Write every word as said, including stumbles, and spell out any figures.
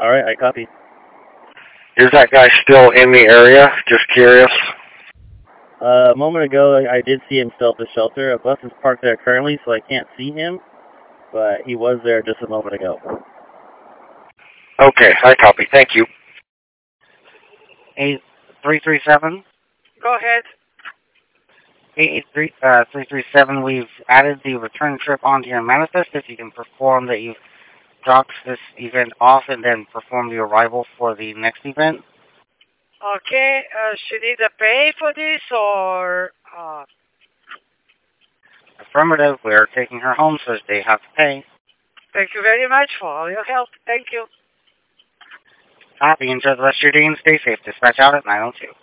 All right, I copy. Is that guy still in the area? Just curious. Uh, a moment ago, I did see him still at the shelter. A bus is parked there currently, so I can't see him, but he was there just a moment ago. Okay, I copy. Thank you. eight three three seven. Go ahead. eight eight three, uh, three three seven, we've added the return trip onto your manifest. If you can perform that you've dropped this event off and then perform the arrival for the next event. Okay, uh, she need to pay for this or... Uh... Affirmative, we're taking her home, so they have to pay. Thank you very much for all your help. Thank you. Copy. Enjoy the rest of your day and stay safe. Dispatch out at nine oh two.